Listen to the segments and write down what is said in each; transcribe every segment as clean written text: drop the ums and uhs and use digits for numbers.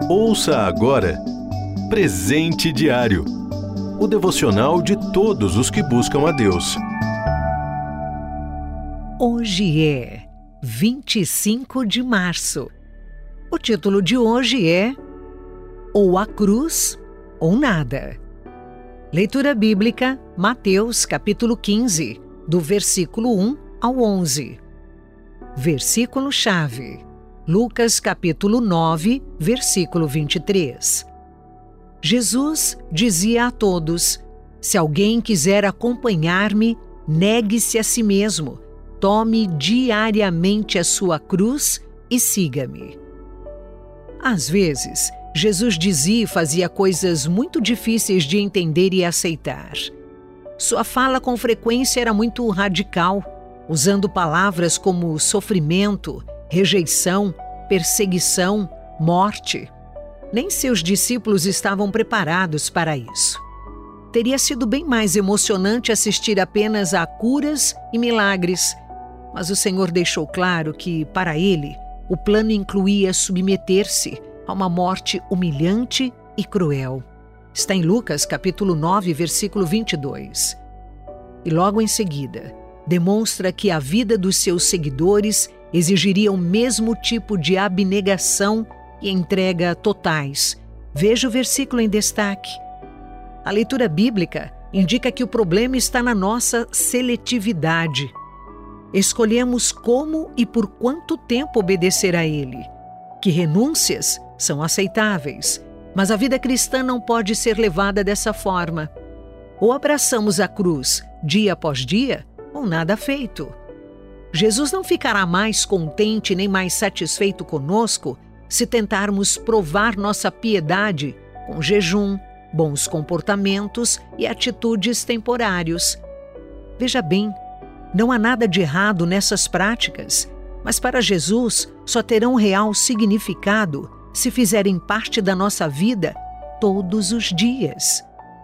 Ouça agora Presente Diário, o devocional de todos os que buscam a Deus. Hoje é 25 de março. O título de hoje é Ou a cruz ou nada. Leitura bíblica, Mateus capítulo 15, do versículo 1 ao 11. Versículo-chave, Lucas capítulo 9, versículo 23. Jesus dizia a todos: se alguém quiser acompanhar-me, negue-se a si mesmo, tome diariamente a sua cruz e siga-me. Às vezes, Jesus dizia e fazia coisas muito difíceis de entender e aceitar. Sua fala com frequência era muito radical, usando palavras como sofrimento, rejeição, perseguição, morte. Nem seus discípulos estavam preparados para isso. Teria sido bem mais emocionante assistir apenas a curas e milagres, mas o Senhor deixou claro que, para ele, o plano incluía submeter-se a uma morte humilhante e cruel. Está em Lucas capítulo 9, versículo 22. E logo em seguida, demonstra que a vida dos seus seguidores exigiria o mesmo tipo de abnegação e entrega totais. Veja o versículo em destaque. A leitura bíblica indica que o problema está na nossa seletividade. Escolhemos como e por quanto tempo obedecer a Ele. Que renúncias são aceitáveis, mas a vida cristã não pode ser levada dessa forma. Ou abraçamos a cruz dia após dia, ou nada feito. Jesus não ficará mais contente nem mais satisfeito conosco se tentarmos provar nossa piedade com jejum, bons comportamentos e atitudes temporários. Veja bem, não há nada de errado nessas práticas, mas para Jesus só terão real significado se fizerem parte da nossa vida todos os dias.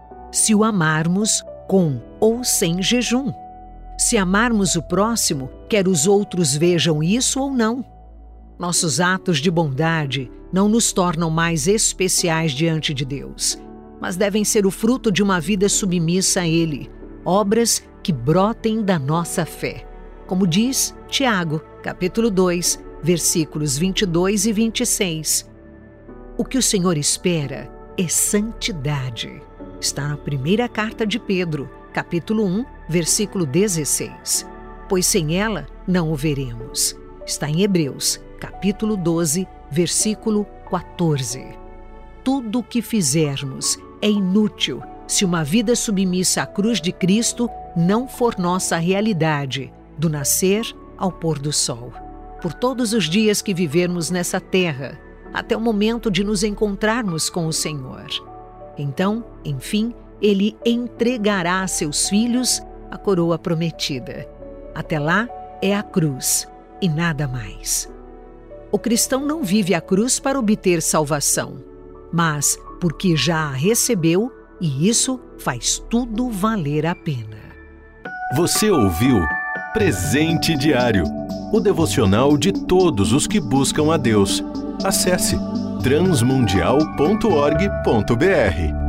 Se o amarmos com ou sem jejum. Se amarmos o próximo, quer os outros vejam isso ou não. Nossos atos de bondade não nos tornam mais especiais diante de Deus, mas devem ser o fruto de uma vida submissa a Ele, obras que brotem da nossa fé. Como diz Tiago, capítulo 2, versículos 22 e 26. O que o Senhor espera é santidade. Está na primeira carta de Pedro, capítulo 1, versículo 16. Pois sem ela não o veremos. Está em Hebreus, capítulo 12, versículo 14. Tudo o que fizermos é inútil se uma vida submissa à cruz de Cristo não for nossa realidade, do nascer ao pôr do sol. Por todos os dias que vivermos nessa terra, até o momento de nos encontrarmos com o Senhor. Então, enfim, Ele entregará a seus filhos a coroa prometida. Até lá é a cruz e nada mais. O cristão não vive a cruz para obter salvação, mas porque já a recebeu, e isso faz tudo valer a pena. Você ouviu Presente Diário, o devocional de todos os que buscam a Deus. Acesse transmundial.org.br.